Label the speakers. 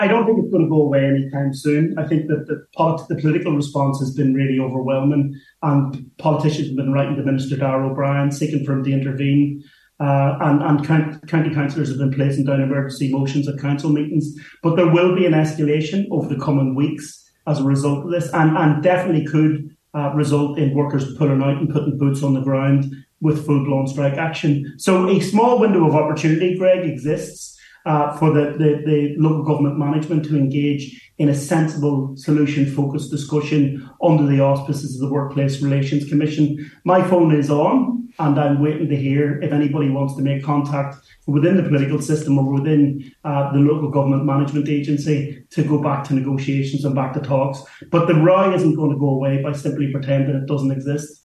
Speaker 1: I don't think it's going to go away anytime soon. I think that the political response has been really overwhelming, and politicians have been writing to Minister Darragh O'Brien, seeking for him to intervene. And county councillors have been placing down emergency motions at council meetings. But there will be an escalation over the coming weeks as a result of this, and definitely could result in workers pulling out and putting boots on the ground with full-blown strike action. So a small window of opportunity, Greg, exists for the local government management to engage in a sensible, solution-focused discussion under the auspices of the Workplace Relations Commission. My phone is on, and I'm waiting to hear if anybody wants to make contact within the political system or within the local government management agency to go back to negotiations and back to talks. But the row isn't going to go away by simply pretending it doesn't exist.